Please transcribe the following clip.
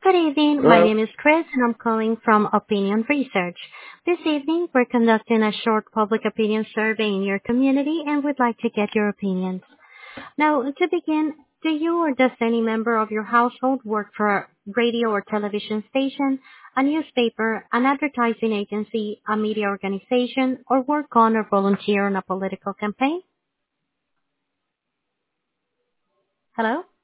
Good evening. My Hello? name is Chris, and I'm calling from Opinion Research. This evening, we're conducting a short public opinion survey in your community, and we'd like to get your opinions. Now, to begin, do you or does any member of your household work for a radio or television station, a newspaper, an advertising agency, a media organization, or work on or volunteer on a political campaign? Hello?